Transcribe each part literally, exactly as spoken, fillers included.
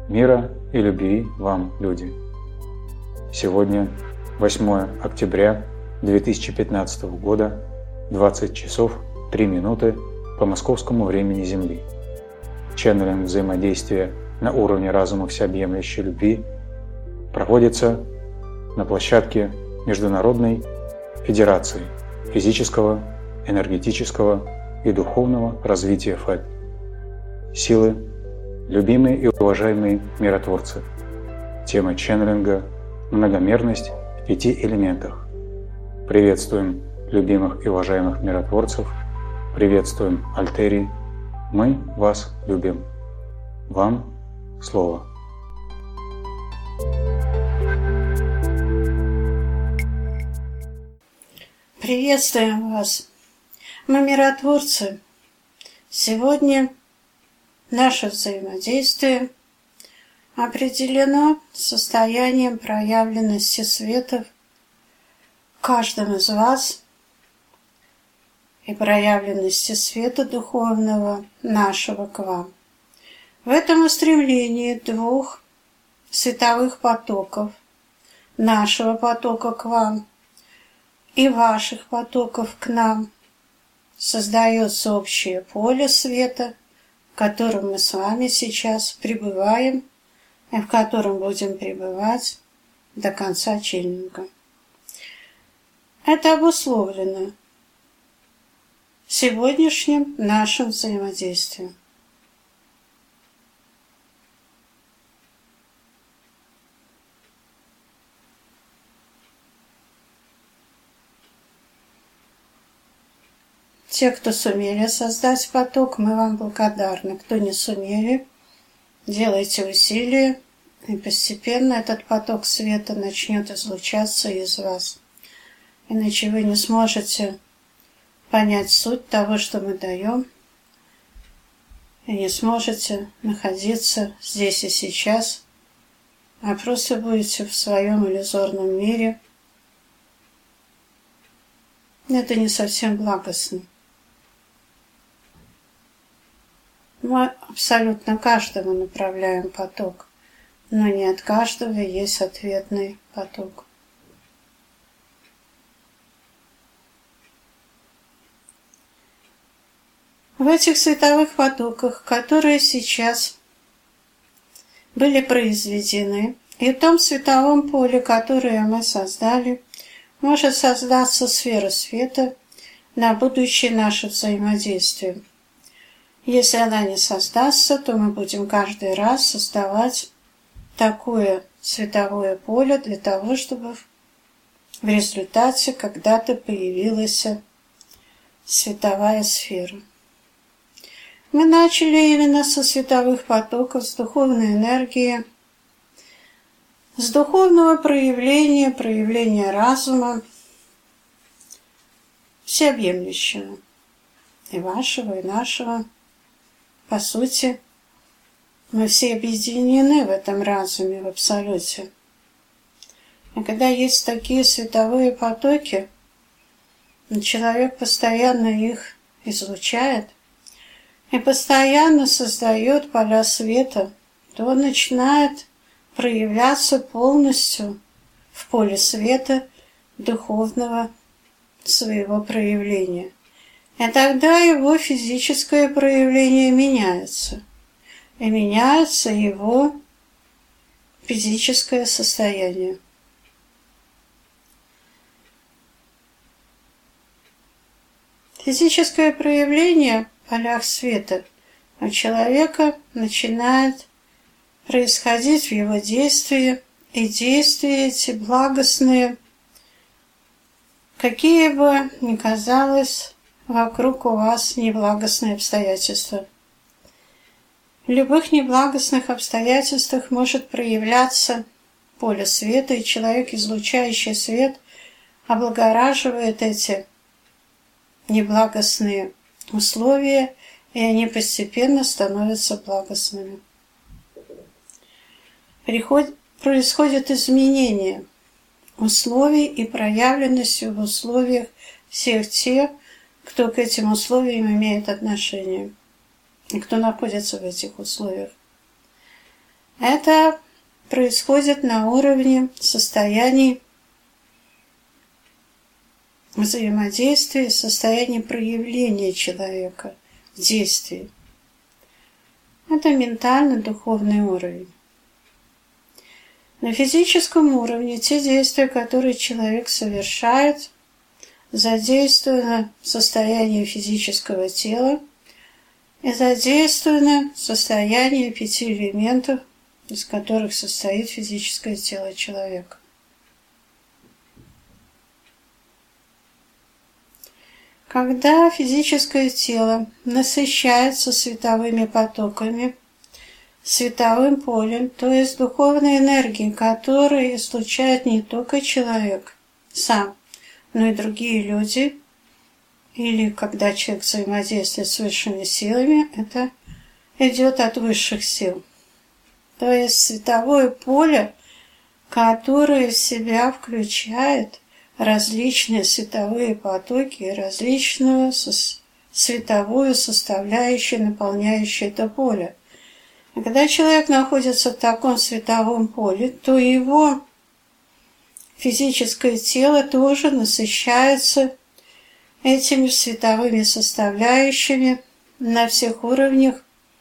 Мира и любви вам, люди! Сегодня восьмое октября две тысячи пятнадцатого года, двадцать часов три минуты по московскому времени Земли. Ченнелинг взаимодействия на уровне разума всеобъемлющей любви проводится на площадке Международной Федерации физического, энергетического и духовного развития ФЭД. Силы, любимые и уважаемые миротворцы. Тема ченнелинга – многомерность в пяти элементах. Приветствуем любимых и уважаемых миротворцев, приветствуем Альтерий. Мы вас любим. Вам слово. Приветствуем вас. Мы миротворцы. Сегодня наше взаимодействие определено состоянием проявленности света в каждом из вас и проявленности света духовного нашего к вам. В этом устремлении двух световых потоков, нашего потока к вам и ваших потоков к нам, создается общее поле света, в котором мы с вами сейчас пребываем и в котором будем пребывать до конца ченнелинга. Это обусловлено сегодняшним нашим взаимодействием. Те, кто сумели создать поток, мы вам благодарны. Кто не сумели, делайте усилия, и постепенно этот поток света начнет излучаться из вас. Иначе вы не сможете понять суть того, что мы даем, и не сможете находиться здесь и сейчас, а просто будете в своем иллюзорном мире. Это не совсем благостно. Мы абсолютно каждому направляем поток, но не от каждого есть ответный поток. В этих световых потоках, которые сейчас были произведены, и в том световом поле, которое мы создали, может создаться сфера света на будущее наше взаимодействие. Если она не создастся, то мы будем каждый раз создавать такое световое поле для того, чтобы в результате когда-то появилась световая сфера. Мы начали именно со световых потоков, с духовной энергии, с духовного проявления, проявления разума, всеобъемлющего, и вашего, и нашего. По сути, мы все объединены в этом разуме, в абсолюте. И когда есть такие световые потоки, человек постоянно их излучает и постоянно создает поля света, то он начинает проявляться полностью в поле света духовного своего проявления. И тогда его физическое проявление меняется. И меняется его физическое состояние. Физическое проявление в полях света у человека начинает происходить в его действии, и действия эти благостные, какие бы ни казалось вокруг у вас неблагостные обстоятельства. В любых неблагостных обстоятельствах может проявляться поле света, и человек, излучающий свет, облагораживает эти неблагостные условия, и они постепенно становятся благостными. Приход... Происходит изменение условий и проявленности в условиях всех тех, кто к этим условиям имеет отношение и кто находится в этих условиях. Это происходит на уровне состояний взаимодействия, состояния проявления человека в действии. Это ментально-духовный уровень. На физическом уровне те действия, которые человек совершает, задействовано состояние физического тела и задействовано состояние пяти элементов, из которых состоит физическое тело человека. Когда физическое тело насыщается световыми потоками, световым полем, то есть духовной энергией, которую излучает не только человек сам, но и другие люди, или когда человек взаимодействует с высшими силами, это идет от высших сил. То есть световое поле, которое в себя включает различные световые потоки и различную световую составляющую, наполняющую это поле. И когда человек находится в таком световом поле, то его физическое тело тоже насыщается этими световыми составляющими на всех уровнях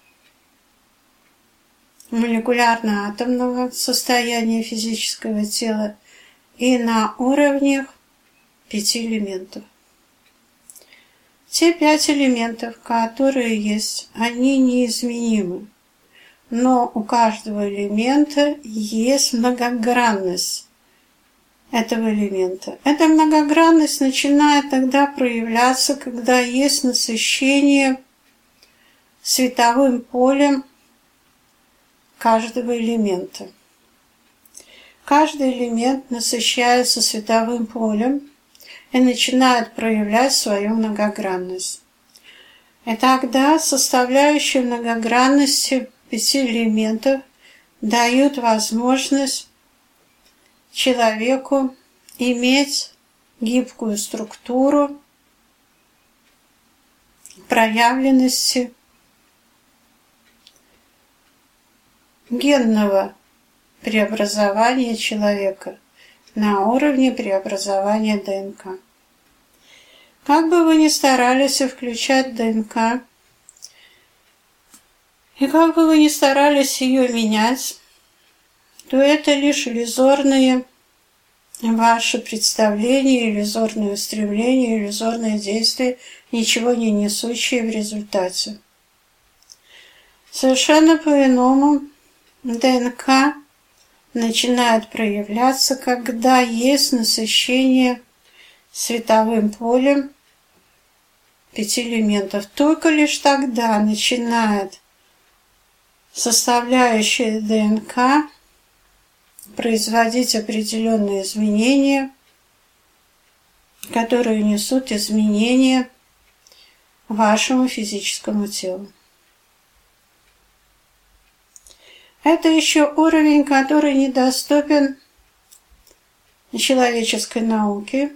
молекулярно-атомного состояния физического тела и на уровнях пяти элементов. Те пять элементов, которые есть, они неизменимы, но у каждого элемента есть многогранность этого элемента. Эта многогранность начинает тогда проявляться, когда есть насыщение световым полем каждого элемента. Каждый элемент насыщается световым полем и начинает проявлять свою многогранность. И тогда составляющие многогранности пяти элементов дают возможность человеку иметь гибкую структуру проявленности генного преобразования человека на уровне преобразования ДНК. Как бы вы ни старались включать ДНК, и как бы вы ни старались ее менять, то это лишь иллюзорные ваши представления, иллюзорные устремления, иллюзорные действия, ничего не несущие в результате. Совершенно по-иному ДНК начинает проявляться, когда есть насыщение световым полем пяти элементов. Только лишь тогда начинает составляющая ДНК производить определенные изменения, которые несут изменения вашему физическому телу. Это еще уровень, который недоступен человеческой науке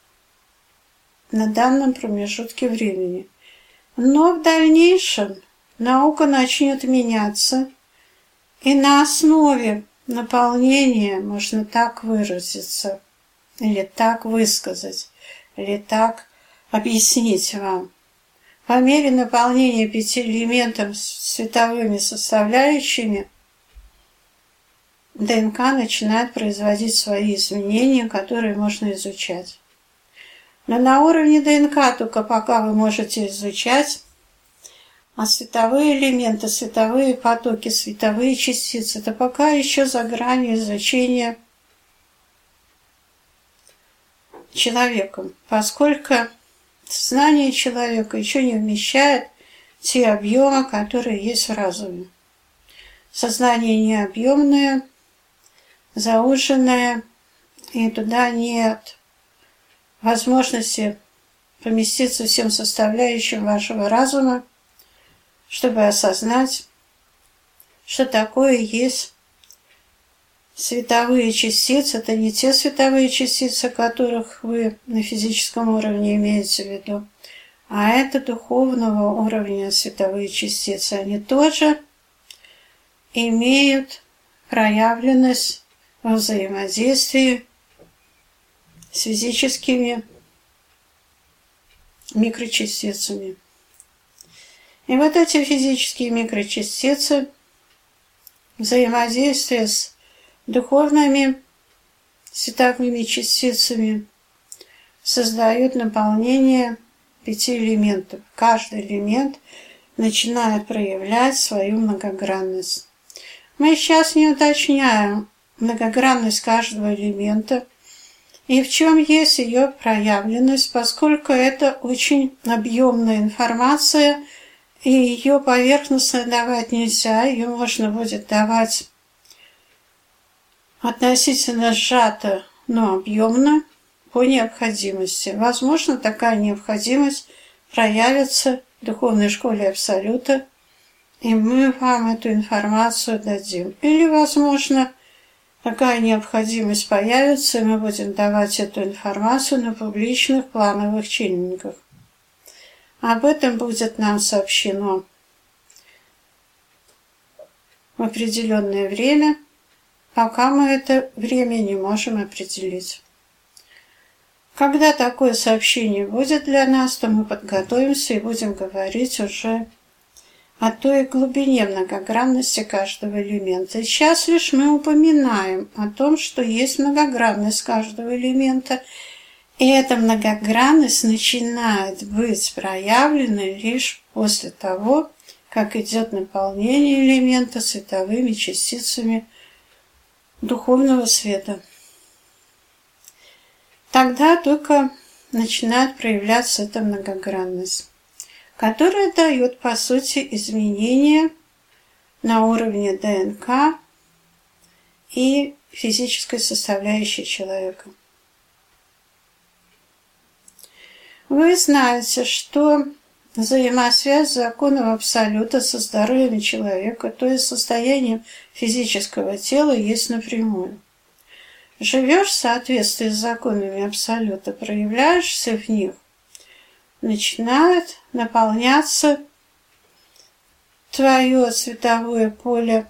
на данном промежутке времени. Но в дальнейшем наука начнет меняться, и на основе наполнения, можно так выразиться, или так высказать, или так объяснить вам, по мере наполнения пяти элементов световыми составляющими, ДНК начинает производить свои изменения, которые можно изучать. Но на уровне ДНК только пока вы можете изучать, а световые элементы, световые потоки, световые частицы – это пока еще за гранью изучения человеком, поскольку сознание человека еще не вмещает те объемы, которые есть в разуме. Сознание необъемное, зауженное, и туда нет возможности поместиться всем составляющим вашего разума, чтобы осознать, что такое есть световые частицы. Это не те световые частицы, которых вы на физическом уровне имеете в виду, а это духовного уровня световые частицы. Они тоже имеют проявленность во взаимодействии с физическими микрочастицами. И вот эти физические микрочастицы, взаимодействие с духовными световыми частицами, создают наполнение пяти элементов. Каждый элемент начинает проявлять свою многогранность. Мы сейчас не уточняем многогранность каждого элемента и в чем есть ее проявленность, поскольку это очень объемная информация, и ее поверхностно давать нельзя, ее можно будет давать относительно сжато, но объемно, по необходимости. Возможно, такая необходимость проявится в духовной школе Абсолюта, и мы вам эту информацию дадим. Или, возможно, такая необходимость появится, и мы будем давать эту информацию на публичных плановых чайниках. Об этом будет нам сообщено в определенное время, пока мы это время не можем определить. Когда такое сообщение будет для нас, то мы подготовимся и будем говорить уже о той глубине многогранности каждого элемента. И сейчас лишь мы упоминаем о том, что есть многогранность каждого элемента, и эта многогранность начинает быть проявлена лишь после того, как идет наполнение элемента световыми частицами духовного света. Тогда только начинает проявляться эта многогранность, которая дает, по сути, изменения на уровне ДНК и физической составляющей человека. Вы знаете, что взаимосвязь законов Абсолюта со здоровьем человека, то есть состоянием физического тела, есть напрямую. Живешь в соответствии с законами Абсолюта, проявляешься в них, начинает наполняться твое световое поле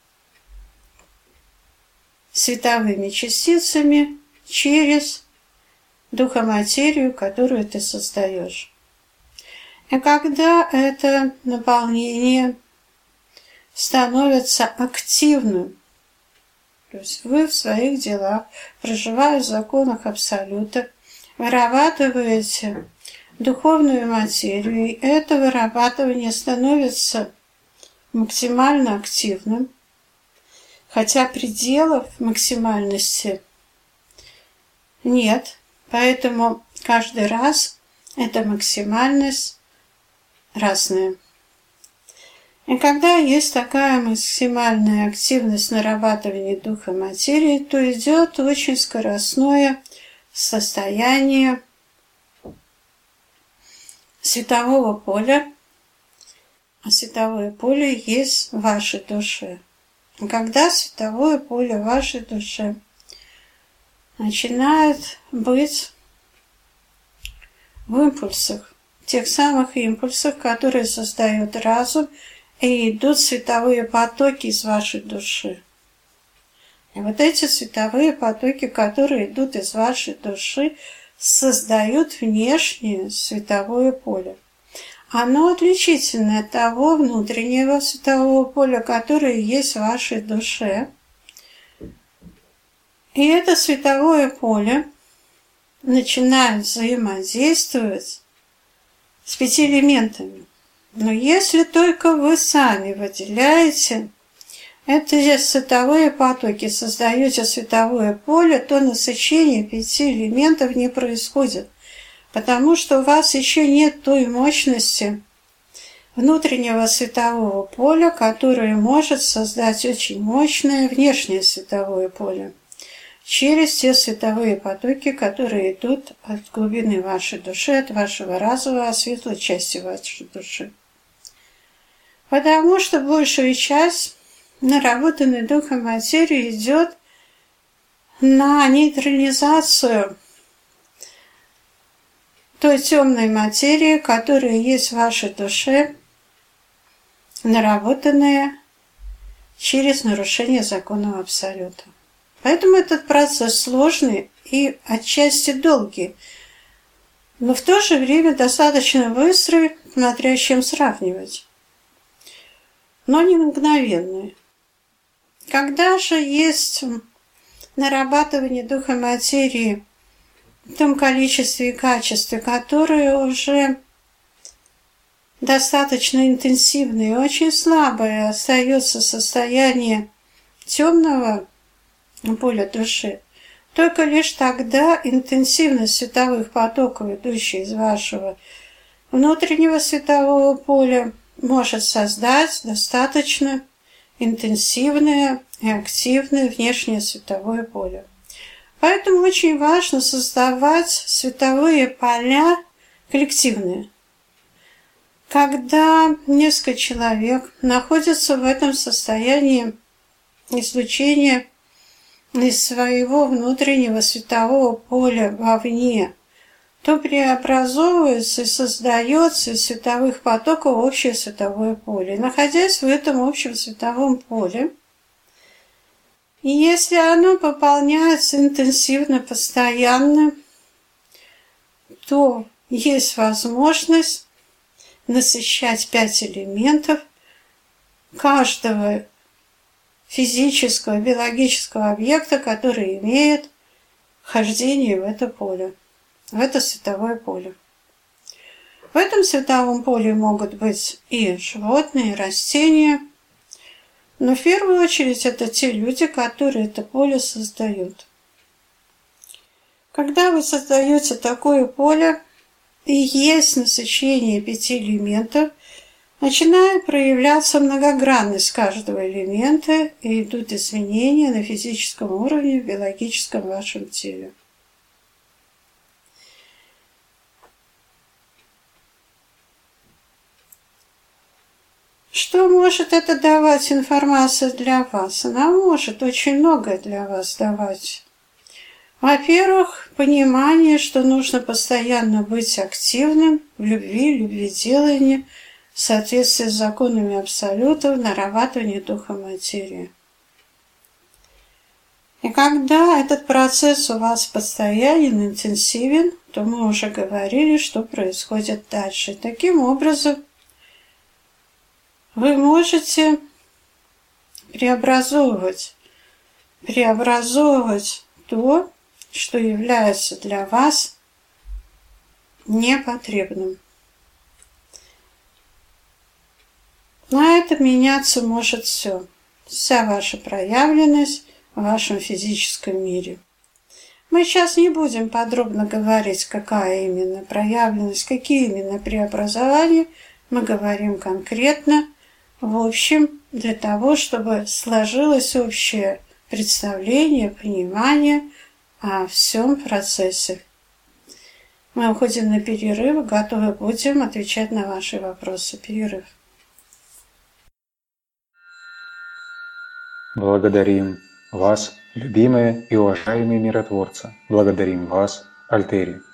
световыми частицами через духоматерию, которую ты создаешь. И когда это наполнение становится активным, то есть вы в своих делах, проживая в законах Абсолюта, вырабатываете духовную материю, и это вырабатывание становится максимально активным, хотя пределов максимальности нет, поэтому каждый раз эта максимальность разная. И когда есть такая максимальная активность нарабатывания духа материи, то идет очень скоростное состояние светового поля, а световое поле есть в вашей душе. И когда световое поле в вашей душе начинает быть в импульсах, тех самых импульсах, которые создают разум, и идут световые потоки из вашей души. И вот эти световые потоки, которые идут из вашей души, создают внешнее световое поле. Оно отличительное от того внутреннего светового поля, которое есть в вашей душе. И это световое поле начинает взаимодействовать с пятью элементами. Но если только вы сами выделяете эти световые потоки, создаете световое поле, то насыщение пяти элементов не происходит, потому что у вас еще нет той мощности внутреннего светового поля, которое может создать очень мощное внешнее световое поле через те световые потоки, которые идут от глубины вашей души, от вашего разума, от светлой части вашей души. Потому что большая часть наработанной духом материи идет на нейтрализацию той темной материи, которая есть в вашей душе, наработанная через нарушение законов Абсолюта. Поэтому этот процесс сложный и отчасти долгий, но в то же время достаточно быстрый, смотря с чем сравнивать, но не мгновенный. Когда же есть нарабатывание духа материи в том количестве и качестве, которое уже достаточно интенсивное и очень слабое, остается состояние темного поля души, только лишь тогда интенсивность световых потоков, идущих из вашего внутреннего светового поля, может создать достаточно интенсивное и активное внешнее световое поле. Поэтому очень важно создавать световые поля коллективные. Когда несколько человек находятся в этом состоянии излучения из своего внутреннего светового поля вовне, то преобразовывается и создается из световых потоков общее световое поле. И находясь в этом общем световом поле, и если оно пополняется интенсивно, постоянно, то есть возможность насыщать пять элементов каждого физического, биологического объекта, который имеет хождение в это поле, в это световое поле. В этом световом поле могут быть и животные, и растения, но в первую очередь это те люди, которые это поле создают. Когда вы создаете такое поле, и есть насыщение пяти элементов, начинает проявляться многогранность каждого элемента, и идут изменения на физическом уровне, в биологическом вашем теле. Что может это давать информация для вас? Она может очень многое для вас давать. Во-первых, понимание, что нужно постоянно быть активным в любви, любведелании, в соответствии с законами Абсолюта, в нарабатывании духа материи. И когда этот процесс у вас постоянен, интенсивен, то мы уже говорили, что происходит дальше. Таким образом, вы можете преобразовывать, преобразовывать то, что является для вас непотребным. На это меняться может все, вся ваша проявленность в вашем физическом мире. Мы сейчас не будем подробно говорить, какая именно проявленность, какие именно преобразования. Мы говорим конкретно, в общем, для того, чтобы сложилось общее представление, понимание о всем процессе. Мы уходим на перерыв, готовы будем отвечать на ваши вопросы. Перерыв. Благодарим вас, любимые и уважаемые миротворцы. Благодарим вас, Альтери.